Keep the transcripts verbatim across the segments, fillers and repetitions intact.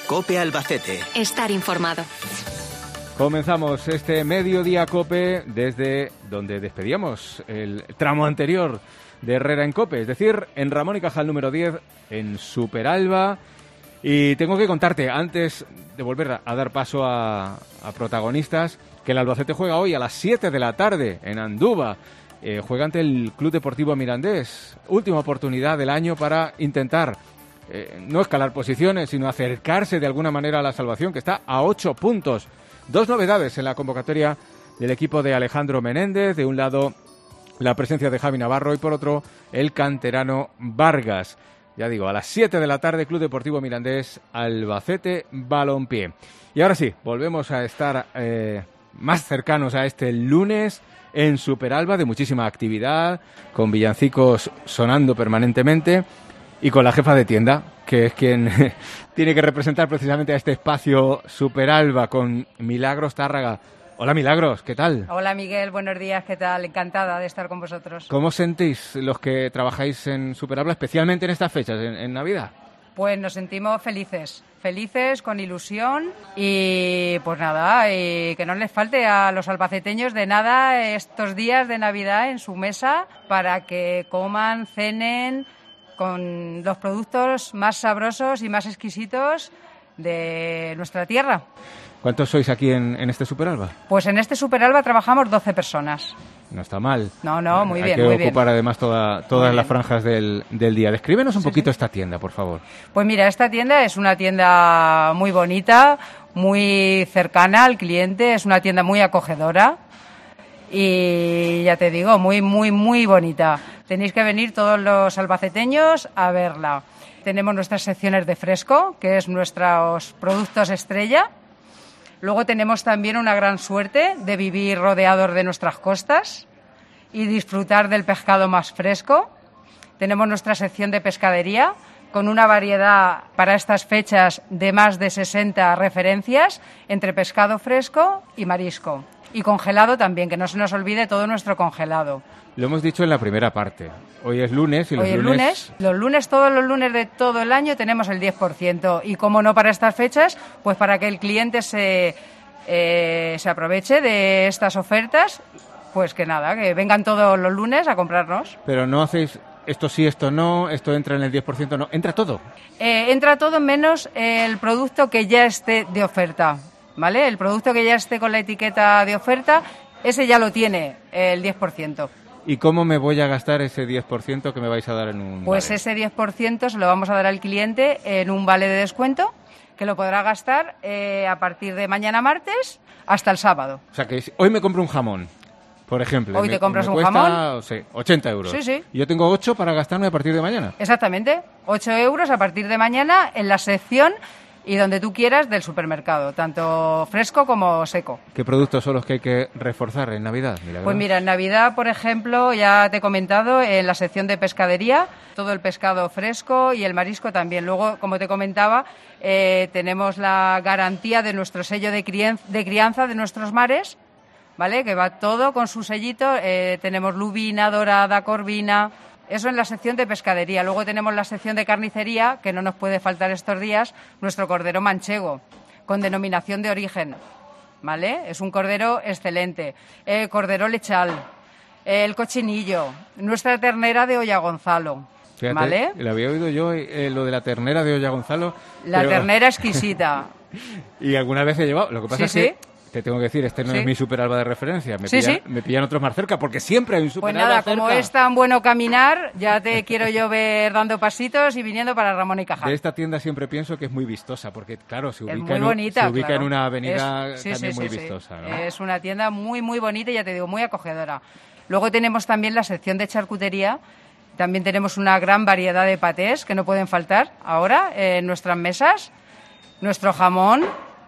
COPE Albacete. Estar informado. Comenzamos este Mediodía COPE desde donde despedíamos el tramo anterior de Herrera en COPE, es decir, en Ramón y Cajal número diez, en Superalba. Y tengo que contarte, antes de volver a dar paso a, a protagonistas, que el Albacete juega hoy a las siete de la tarde en Anduva. Eh, juega ante el Club Deportivo Mirandés. Última oportunidad del año para intentar eh, no escalar posiciones, sino acercarse de alguna manera a la salvación, que está a ocho puntos. Dos novedades en la convocatoria del equipo de Alejandro Menéndez. De un lado, la presencia de Javi Navarro y por otro, el canterano Vargas. Ya digo, a las siete de la tarde, Club Deportivo Mirandés, Albacete Balompié. Y ahora sí, volvemos a estar eh, más cercanos a este lunes en Superalba, de muchísima actividad, con villancicos sonando permanentemente y con la jefa de tienda, que es quien tiene que representar precisamente a este espacio Superalba, con Milagros Tárraga. Hola Milagros, ¿qué tal? Hola Miguel, buenos días, ¿qué tal? Encantada de estar con vosotros. ¿Cómo sentís los que trabajáis en Superalba, especialmente en estas fechas, en, en Navidad? Pues nos sentimos felices, felices, con ilusión y pues nada, y que no les falte a los albaceteños de nada estos días de Navidad en su mesa para que coman, cenen con los productos más sabrosos y más exquisitos de nuestra tierra. ¿Cuántos sois aquí en, en este Superalba? Pues en este Superalba trabajamos doce personas. No está mal. No, no, muy Hay bien, que muy ocupar bien. además toda, todas las franjas del, del día. Descríbenos un Sí, poquito sí. esta tienda, por favor. Pues mira, esta tienda es una tienda muy bonita, muy cercana al cliente, es una tienda muy acogedora y ya te digo, muy, muy, muy bonita. Tenéis que venir todos los albaceteños a verla. Tenemos nuestras secciones de fresco, que es nuestros productos estrella. Luego tenemos también una gran suerte de vivir rodeados de nuestras costas y disfrutar del pescado más fresco. Tenemos nuestra sección de pescadería con una variedad para estas fechas de más de sesenta referencias entre pescado fresco y marisco. Y congelado también, que no se nos olvide todo nuestro congelado. Lo hemos dicho en la primera parte. Hoy es lunes y los Hoy es lunes... lunes, los lunes, todos los lunes de todo el año tenemos el diez por ciento. Y cómo no para estas fechas, pues para que el cliente se, eh, se aproveche de estas ofertas, pues que nada, que vengan todos los lunes a comprarnos. Pero no hacéis esto sí, esto no, esto entra en el diez por ciento, no, entra todo. Eh, entra todo menos el producto que ya esté de oferta, ¿vale? El producto que ya esté con la etiqueta de oferta, ese ya lo tiene el diez por ciento. ¿Y cómo me voy a gastar ese diez por ciento que me vais a dar en un Pues vale? ese diez por ciento se lo vamos a dar al cliente en un vale de descuento que lo podrá gastar eh, a partir de mañana martes hasta el sábado. O sea que si hoy me compro un jamón, por ejemplo. Hoy me, te compras me un cuesta, jamón. Sí, ochenta euros. Sí, sí. Y yo tengo ocho para gastarme a partir de mañana. Exactamente, ocho euros a partir de mañana en la sección y donde tú quieras del supermercado, tanto fresco como seco. ¿Qué productos son los que hay que reforzar en Navidad? Milagros? Pues mira, en Navidad, por ejemplo, ya te he comentado, en la sección de pescadería, todo el pescado fresco y el marisco también. Luego, como te comentaba, eh, tenemos la garantía de nuestro sello de, crien- de crianza de nuestros mares, ¿vale? Que va todo con su sellito. Eh, tenemos lubina, dorada, corvina. Eso en la sección de pescadería. Luego tenemos la sección de carnicería, que no nos puede faltar estos días, nuestro cordero manchego, con denominación de origen, ¿vale? Es un cordero excelente. El cordero lechal, el cochinillo, nuestra ternera de Olla Gonzalo, Fíjate, ¿vale? lo había oído yo, eh, lo de la ternera de Olla Gonzalo. La pero- ternera exquisita. Y alguna vez he llevado. Lo que pasa Sí, es sí. que, te tengo que decir, este no Sí. es mi Superalba de referencia. Me, Sí, pillan, sí. me pillan otros más cerca, porque siempre hay un Pues Superalba nada, cerca. como es tan bueno caminar, ya te quiero yo ver dando pasitos y viniendo para Ramón y Cajal. De esta tienda siempre pienso que es muy vistosa, porque claro, se Es ubica, muy en, un- bonita, se ubica claro. en una avenida Es- sí, también sí, muy sí, sí. vistosa, ¿no? Es una tienda muy, muy bonita y ya te digo, muy acogedora. Luego tenemos también la sección de charcutería. También tenemos una gran variedad de patés que no pueden faltar ahora en nuestras mesas. Nuestro jamón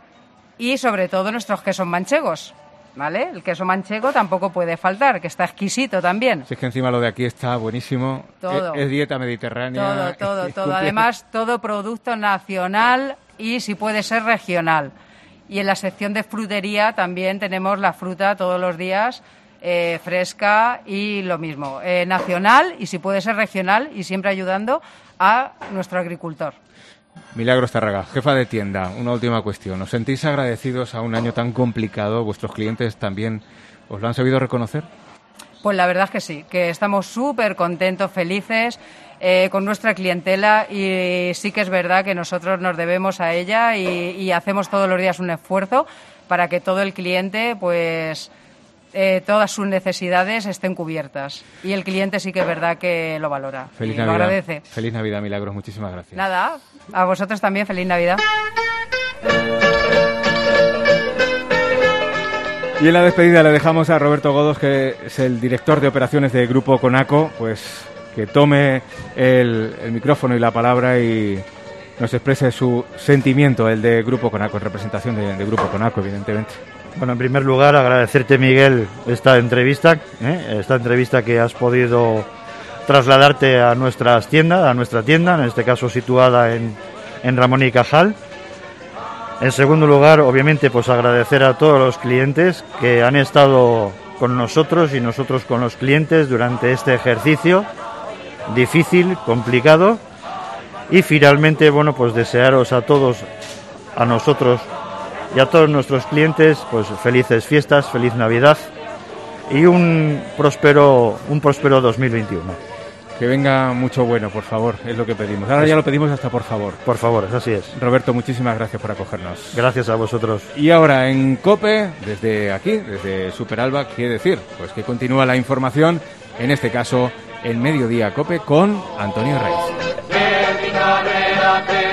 y sobre todo nuestros quesos manchegos, ¿vale? El queso manchego tampoco puede faltar, que está exquisito también. Si es que encima lo de aquí está buenísimo. Todo. Es, es dieta mediterránea. Todo, todo, y todo. cumple- Además, todo producto nacional y si puede ser regional. Y en la sección de frutería también tenemos la fruta todos los días eh, fresca y lo mismo, eh, nacional y si puede ser regional y siempre ayudando a nuestro agricultor. Milagros Tárraga, jefa de tienda, una última cuestión. ¿Os sentís agradecidos a un año tan complicado? ¿Vuestros clientes también os lo han sabido reconocer? Pues la verdad es que sí, que estamos súper contentos, felices eh, con nuestra clientela y sí que es verdad que nosotros nos debemos a ella y, y hacemos todos los días un esfuerzo para que todo el cliente, pues, eh, todas sus necesidades estén cubiertas. Y el cliente sí que es verdad que lo valora. Feliz y Navidad. Lo agradece. Feliz Navidad, Milagros. Muchísimas gracias. Nada, a vosotros también, feliz Navidad. Y en la despedida le dejamos a Roberto Godos, que es el director de operaciones de Grupo Conaco, pues que tome el, el micrófono y la palabra y nos exprese su sentimiento, el de Grupo Conaco, en representación de, de Grupo Conaco, evidentemente. Bueno, en primer lugar, agradecerte, Miguel, esta entrevista, ¿eh? esta entrevista que has podido trasladarte a nuestras tiendas, a nuestra tienda, en este caso situada en, en Ramón y Cajal. En segundo lugar, obviamente, pues agradecer a todos los clientes que han estado con nosotros y nosotros con los clientes durante este ejercicio difícil, complicado. Y finalmente, bueno, pues desearos a todos, a nosotros y a todos nuestros clientes, pues felices fiestas, feliz Navidad y un próspero, un próspero dos mil veintiuno. Que venga mucho bueno, por favor, es lo que pedimos. Ahora ya lo pedimos hasta por favor. Por favor, así es. Roberto, muchísimas gracias por acogernos. Gracias a vosotros. Y ahora en COPE, desde aquí, desde Superalba, quiere decir, pues que continúa la información, en este caso, en Mediodía COPE con Antonio Reyes.